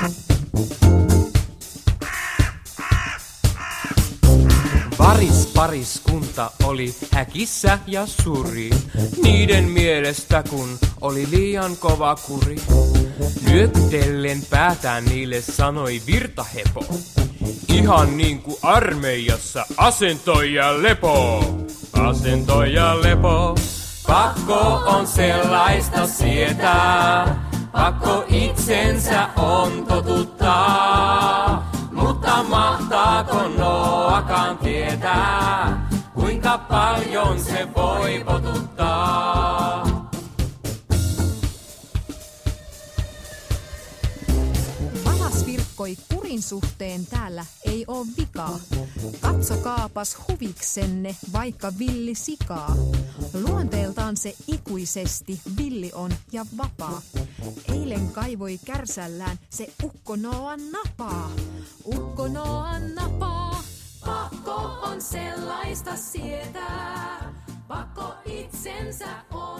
Pariskunta oli häkissä ja suri, niiden mielestä kun oli liian kova kuri. Nyökytellen päätään niille sanoi virtahepo, ihan niin kuin armeijassa asento ja lepo. Asento ja lepo, pakko on sellaista sietää, pakko itsensä on totuttaa. Mutta mahtaako Noakaan tietää, kuinka paljon se voi potuttaa? Palas virkkoi kurin suhteen täällä ei oo vikaa. Katsokaapas huviksenne vaikka villi sikaa. Luonteeltaan se ikuisesti villi on ja vapaa. Eilen kaivoi kärsällään se ukko Noan napaa. Ukko Noan napaa. Pakko on sellaista sietää. Pakko itsensä on.